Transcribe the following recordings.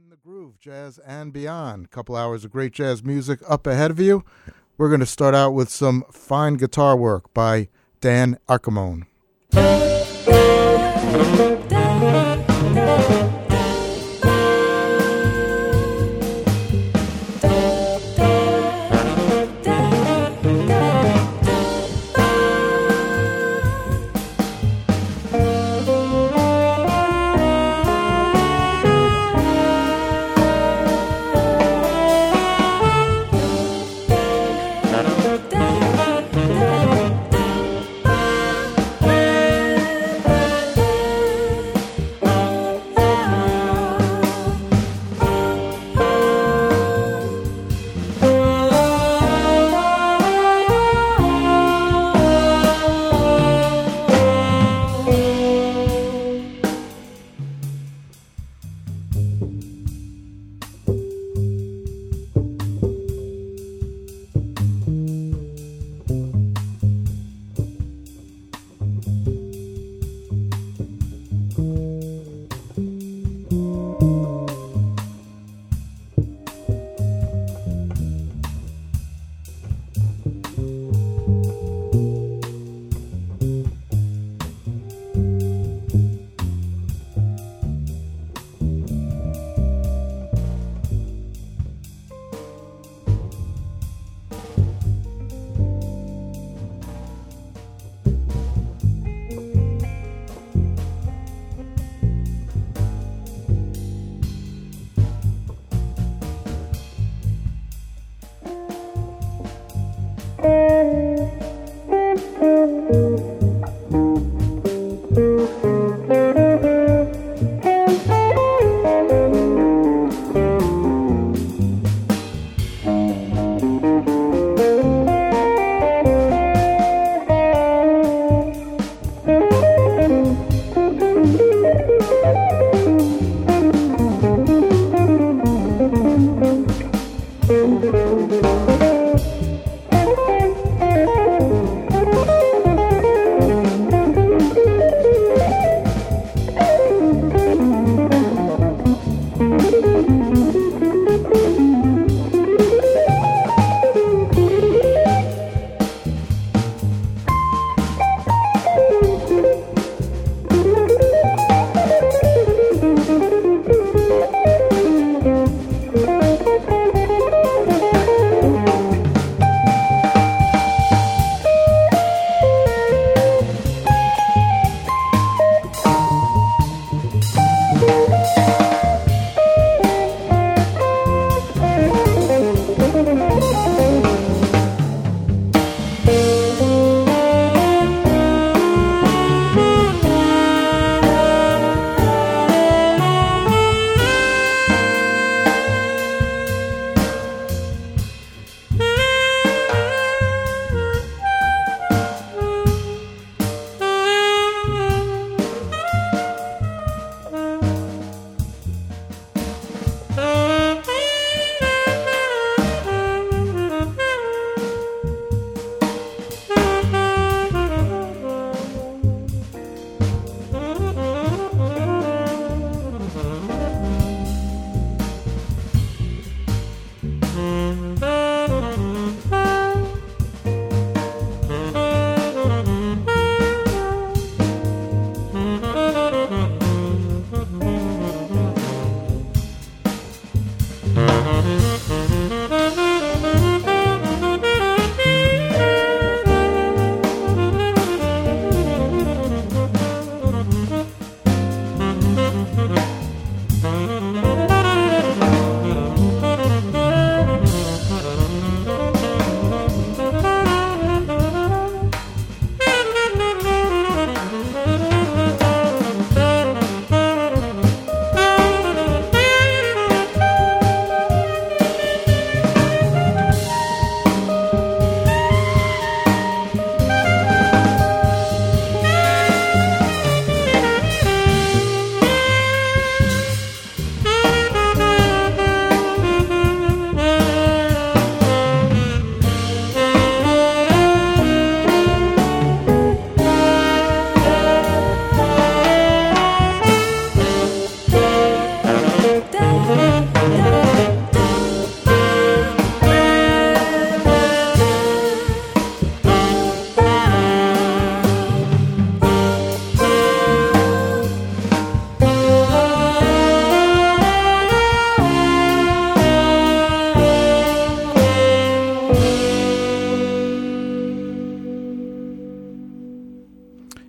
In the groove, jazz and beyond. A couple hours of great jazz music up ahead of you. We're going to start out with some fine guitar work by Dan Arcamone.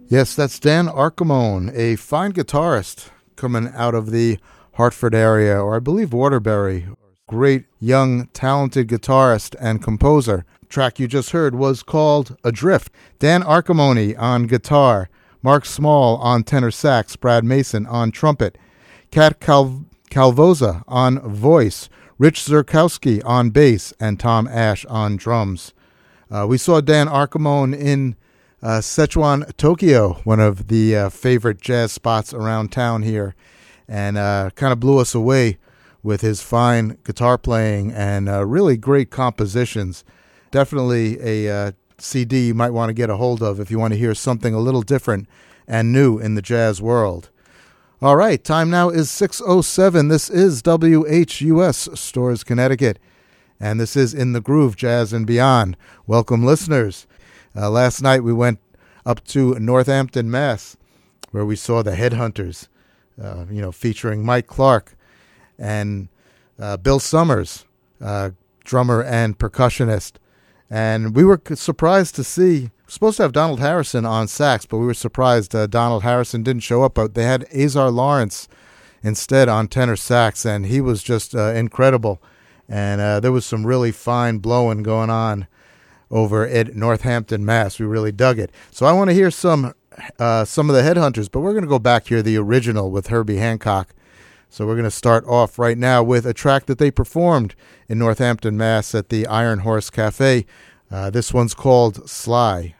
Yes, that's Dan Archimone, a fine guitarist coming out of the Hartford area, or I believe Waterbury. Great, young, talented guitarist and composer. Track you just heard was called Adrift. Dan Archimone on guitar, Mark Small on tenor sax, Brad Mason on trumpet, Kat Calvoza on voice, Rich Zurkowski on bass, and Tom Ash on drums. We saw Dan Archimone in Sichuan, Tokyo, one of the favorite jazz spots around town here, and kind of blew us away with his fine guitar playing and really great compositions. Definitely a CD you might want to get a hold of if you want to hear something a little different and new in the jazz world. All right, time now is 6:07. This is WHUS Storrs, Connecticut, and this is In the Groove, Jazz and Beyond. Welcome, listeners. Last night we went up to Northampton, Mass., where we saw the Headhunters, featuring Mike Clark and Bill Summers, drummer and percussionist. And we were surprised to see, we're supposed to have Donald Harrison on sax, but we were surprised Donald Harrison didn't show up. But they had Azar Lawrence instead on tenor sax, and he was just incredible. And there was some really fine blowing going on over at Northampton, Mass. We really dug it. So I want to hear some of the Headhunters, but we're going to go back here, the original with Herbie Hancock. So we're going to start off right now with a track that they performed in Northampton, Mass. At the Iron Horse Cafe. This one's called Sly.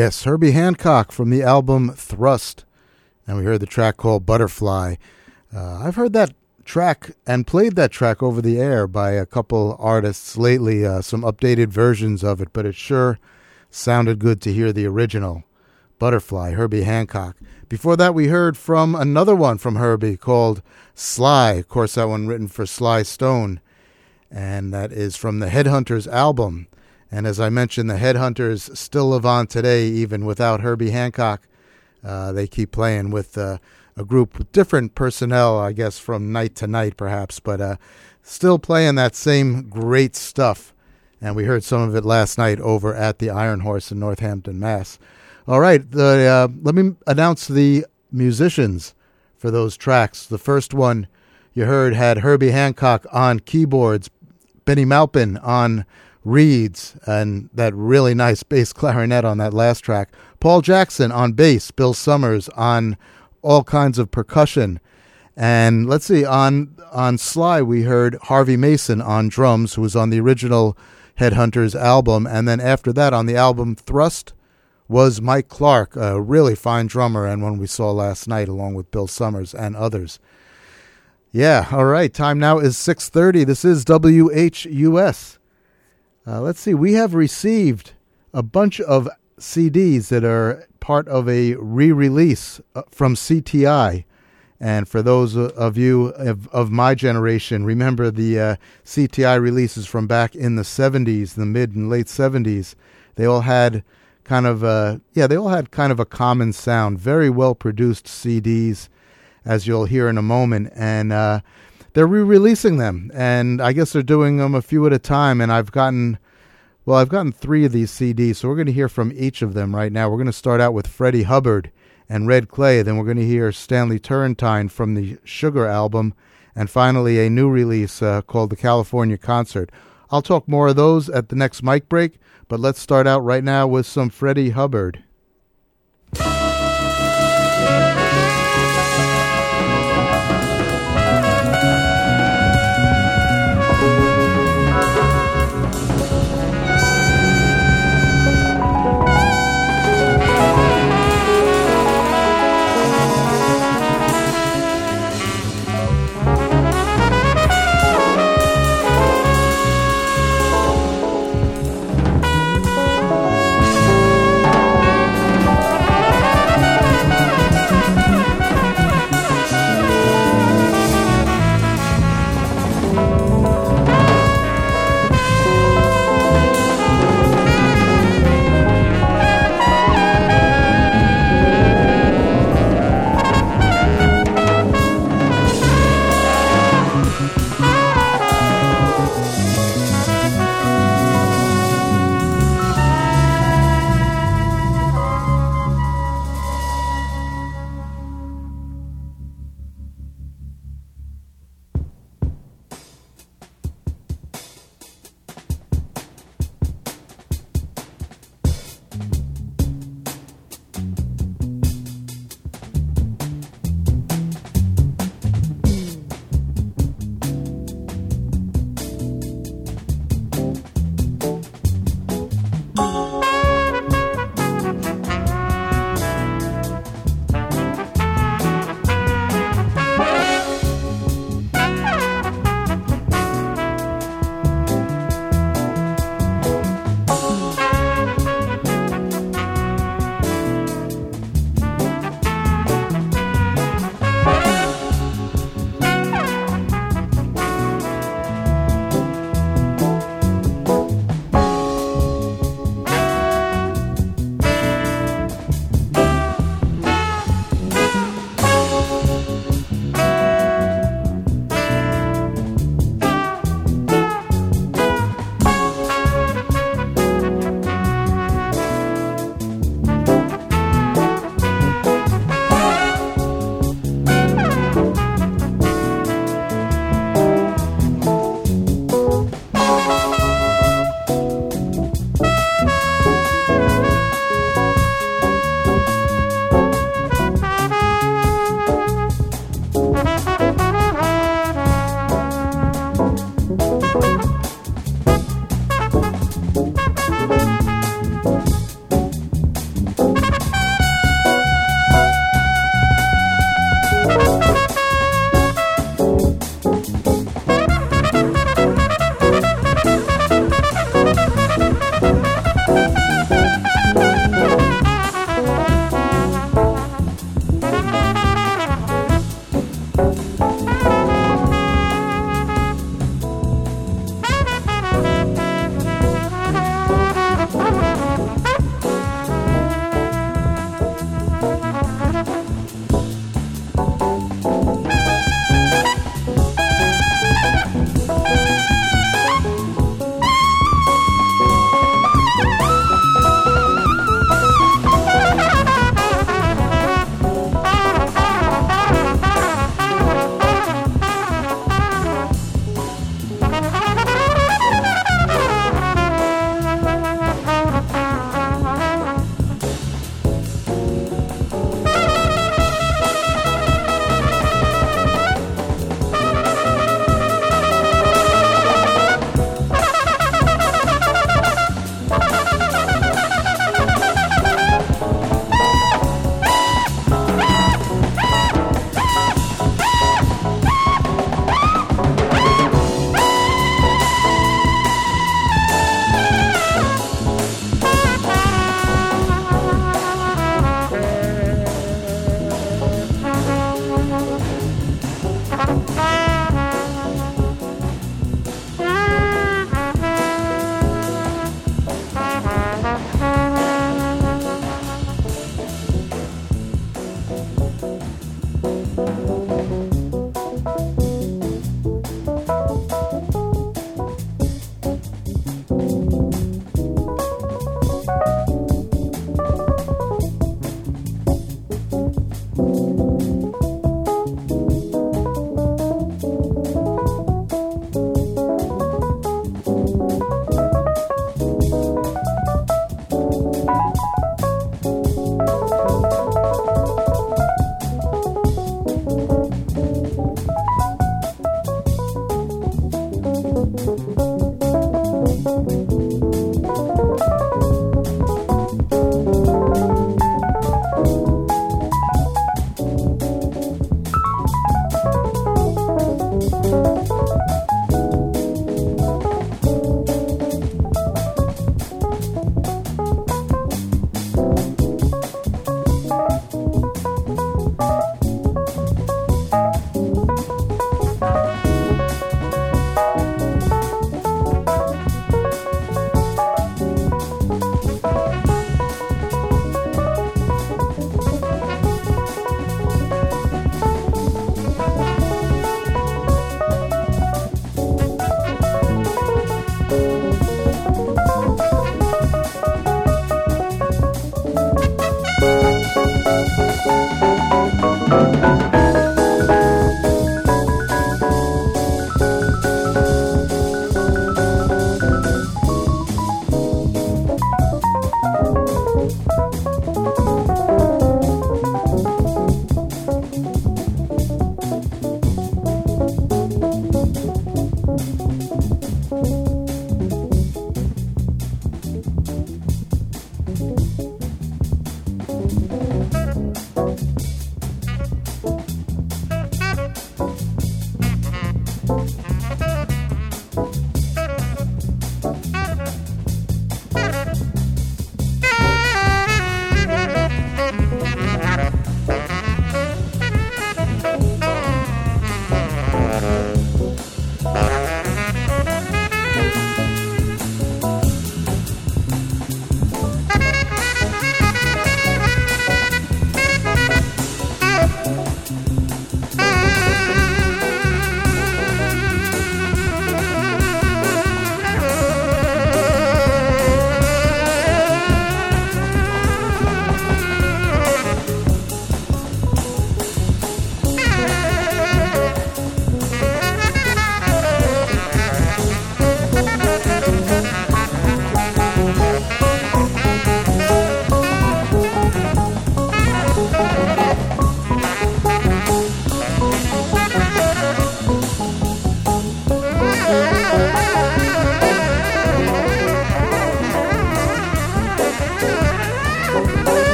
Yes, Herbie Hancock from the album Thrust. And we heard the track called Butterfly. I've heard that track and played that track over the air by a couple artists lately, some updated versions of it, but it sure sounded good to hear the original. Butterfly, Herbie Hancock. Before that, we heard from another one from Herbie called Sly. Of course, that one written for Sly Stone. And that is from the Headhunters album. And as I mentioned, the Headhunters still live on today, even without Herbie Hancock. They keep playing with a group with different personnel, I guess, from night to night, perhaps, but still playing that same great stuff. And we heard some of it last night over at the Iron Horse in Northampton, Mass. All right, let me announce the musicians for those tracks. The first one you heard had Herbie Hancock on keyboards, Benny Maupin on reeds, and that really nice bass clarinet on that last track. Paul Jackson on bass, Bill Summers on all kinds of percussion. And let's see, on Sly we heard Harvey Mason on drums, who was on the original Headhunters album. And then after that, on the album Thrust, was Mike Clark, a really fine drummer, and one we saw last night along with Bill Summers and others. Yeah, all right, time now is 6:30. This is WHUS. Let's see, we have received a bunch of CDs that are part of a re-release from CTI. And for those of you of my generation, remember the CTI releases from back in the 70s, the mid and late 70s. They all had kind of a common sound, very well produced CDs, as you'll hear in a moment. And they're re-releasing them, and I guess they're doing them a few at a time. And I've gotten 3 of these CDs, so we're going to hear from each of them right now. We're going to start out with Freddie Hubbard and Red Clay. Then we're going to hear Stanley Turrentine from the Sugar album, and finally a new release called The California Concert. I'll talk more of those at the next mic break, but let's start out right now with some Freddie Hubbard.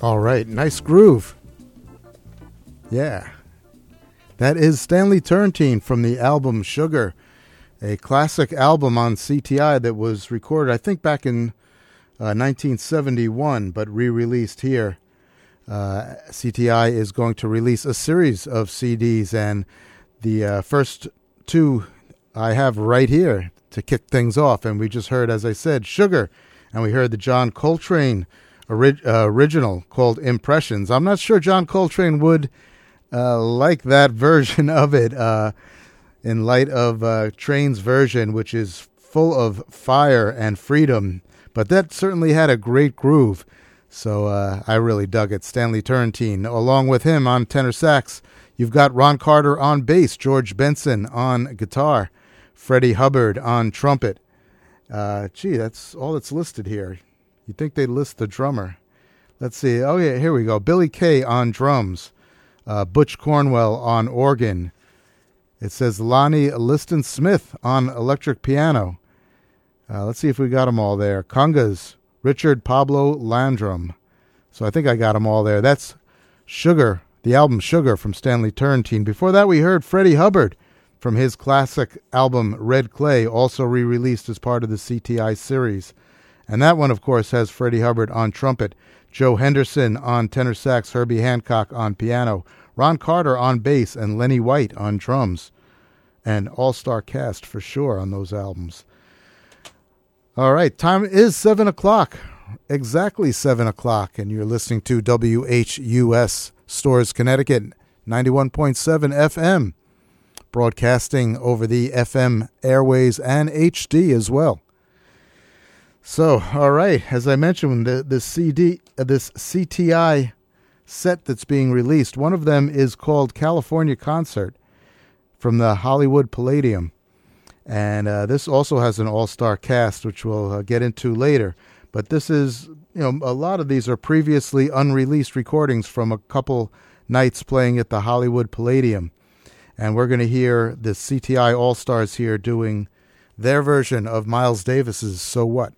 All right, nice groove. Yeah. That is Stanley Turrentine from the album Sugar, a classic album on CTI that was recorded, I think, back in 1971, but re-released here. CTI is going to release a series of CDs, and the first two I have right here to kick things off. And we just heard, as I said, Sugar, and we heard the John Coltrane original called Impressions. I'm not sure John Coltrane would like that version of it in light of Train's version, which is full of fire and freedom. But that certainly had a great groove, so I really dug it. Stanley Turrentine. Along with him on tenor sax, you've got Ron Carter on bass, George Benson on guitar, Freddie Hubbard on trumpet. That's all that's listed here. You'd think they'd list the drummer. Let's see. Oh, yeah, here we go. Billy Kay on drums. Butch Cornwell on organ. It says Lonnie Liston Smith on electric piano. Let's see if we got them all there. Congas, Richard Pablo Landrum. So I think I got them all there. That's Sugar, the album Sugar from Stanley Turrentine. Before that, we heard Freddie Hubbard from his classic album Red Clay, also re-released as part of the CTI series. And that one, of course, has Freddie Hubbard on trumpet, Joe Henderson on tenor sax, Herbie Hancock on piano, Ron Carter on bass, and Lenny White on drums. An all-star cast for sure on those albums. All right, time is 7 o'clock, exactly 7 o'clock, and you're listening to WHUS Storrs, Connecticut, 91.7 FM, broadcasting over the FM airways and HD as well. So, all right, as I mentioned, this CTI set that's being released, one of them is called California Concert from the Hollywood Palladium. And this also has an all-star cast, which we'll get into later. But this is, a lot of these are previously unreleased recordings from a couple nights playing at the Hollywood Palladium. And we're going to hear the CTI All-Stars here doing their version of Miles Davis's So What?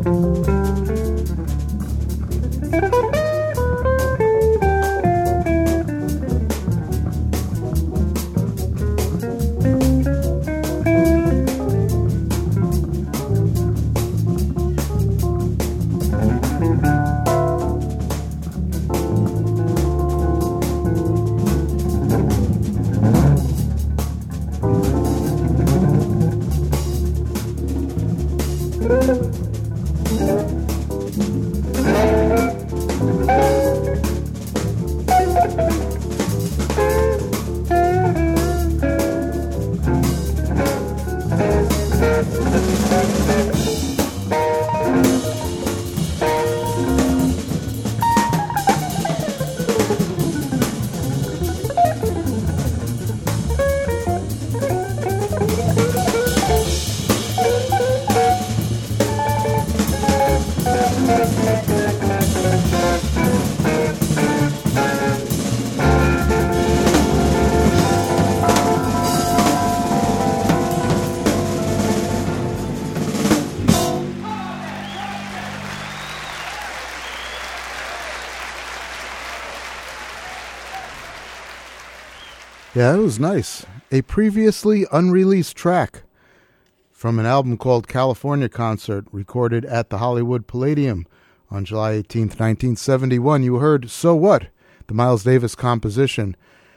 Yeah, it was nice. A previously unreleased track from an album called California Concert, recorded at the Hollywood Palladium on July 18th, 1971. You heard So What, the Miles Davis composition.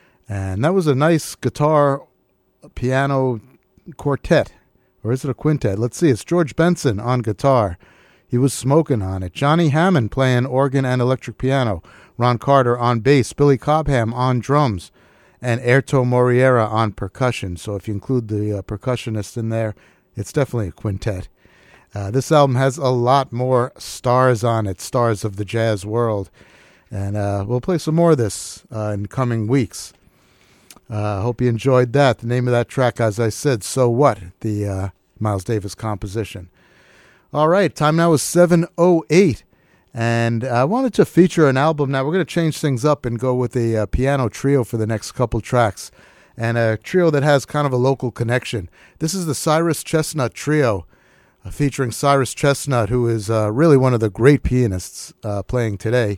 And that was a nice guitar, piano quartet. Or is it a quintet? Let's see. It's George Benson on guitar. He was smoking on it. Johnny Hammond playing organ and electric piano. Ron Carter on bass. Billy Cobham on drums. And Airto Moreira on percussion. So if you include the percussionist in there, it's definitely a quintet. This album has a lot more stars on it, stars of the jazz world. And we'll play some more of this in coming weeks. Hope you enjoyed that. The name of that track, as I said, So What, the Miles Davis composition. All right, time now is 7:08. And I wanted to feature an album. Now we're going to change things up and go with a piano trio for the next couple tracks. And a trio that has kind of a local connection. This is the Cyrus Chestnut Trio, featuring Cyrus Chestnut, who is really one of the great pianists playing today,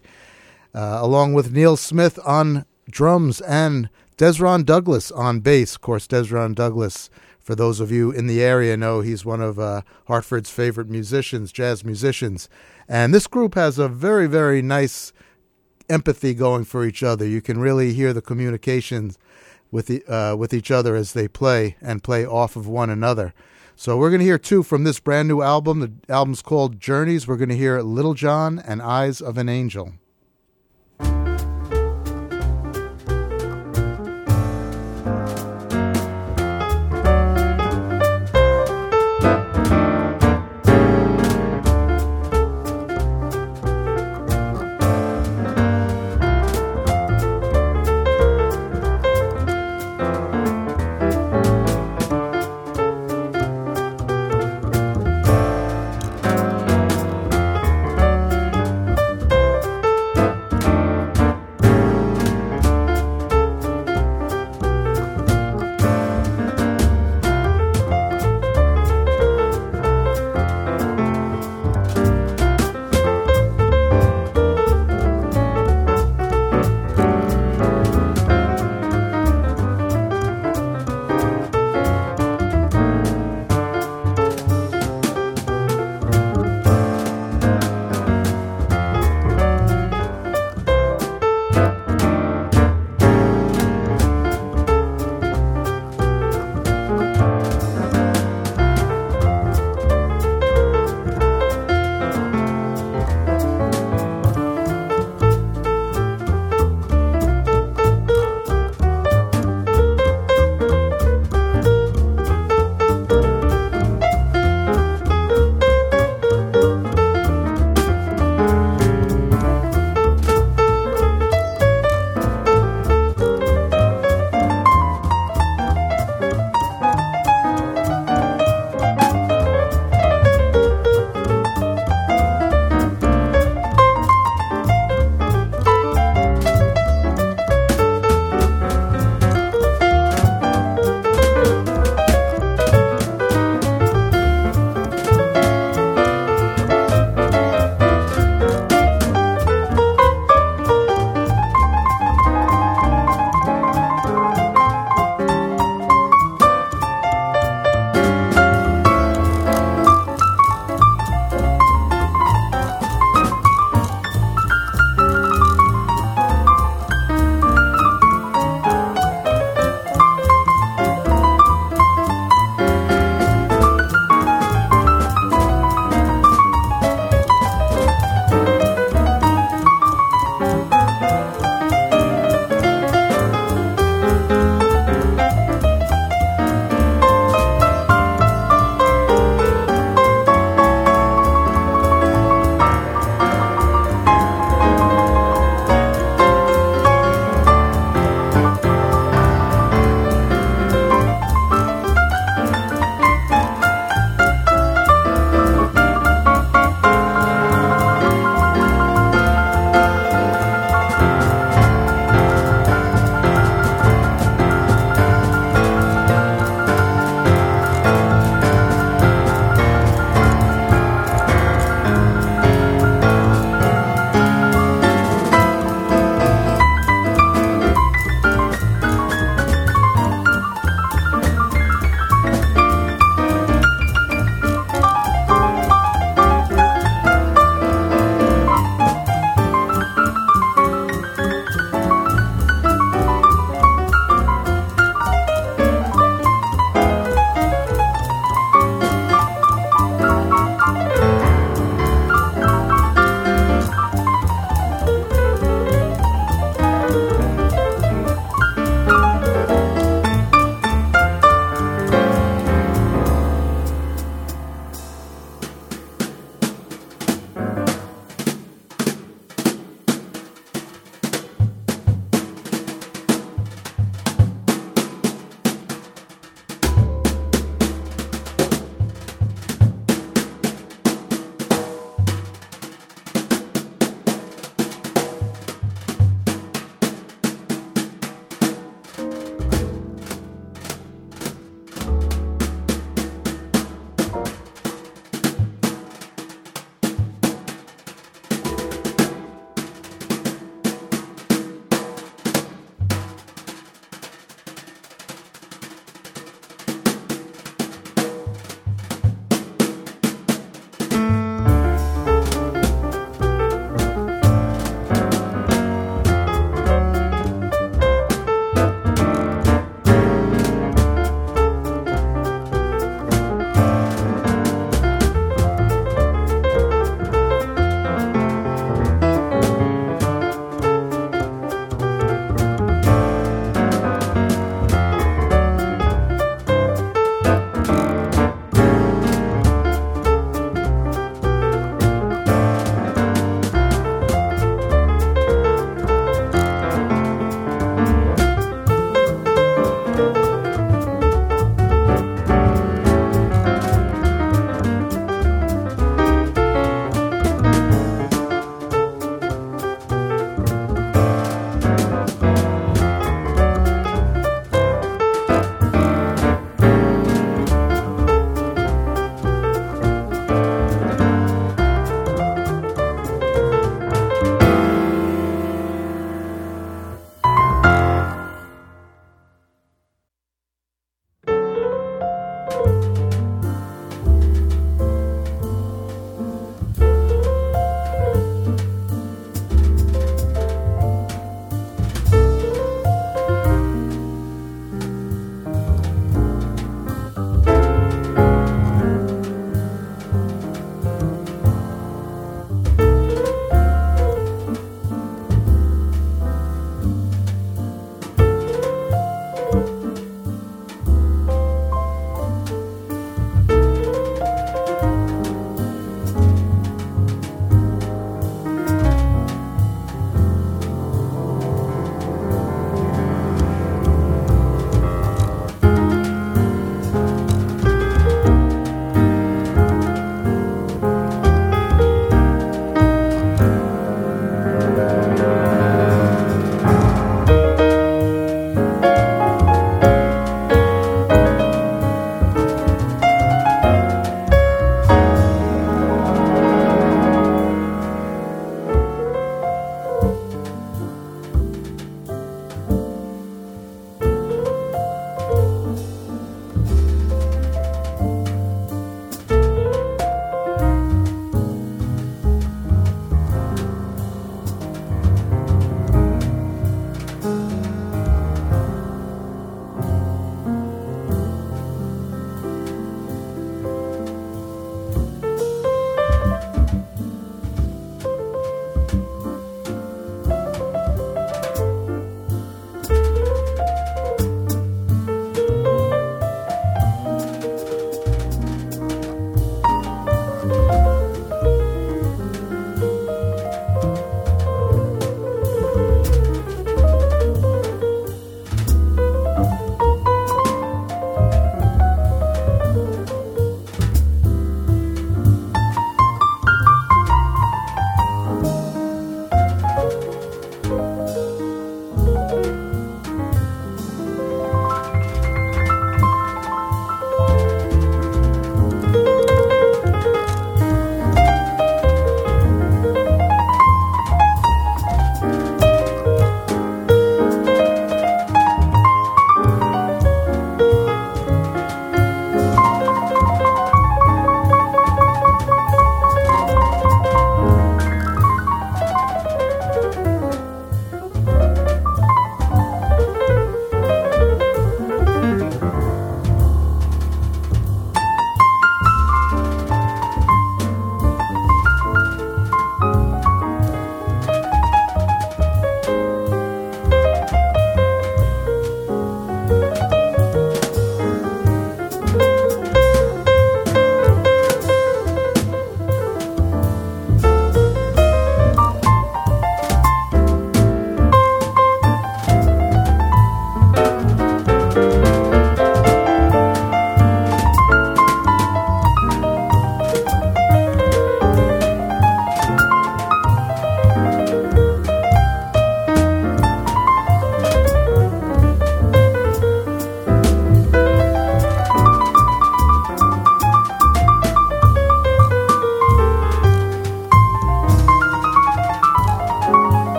along with Neil Smith on drums and Desron Douglas on bass. Of course, Desron Douglas, for those of you in the area, know he's one of Hartford's favorite musicians, jazz musicians. And this group has a very, very nice empathy going for each other. You can really hear the communications with each other as they play and play off of one another. So we're going to hear two from this brand new album. The album's called Journeys. We're going to hear Little John and Eyes of an Angel.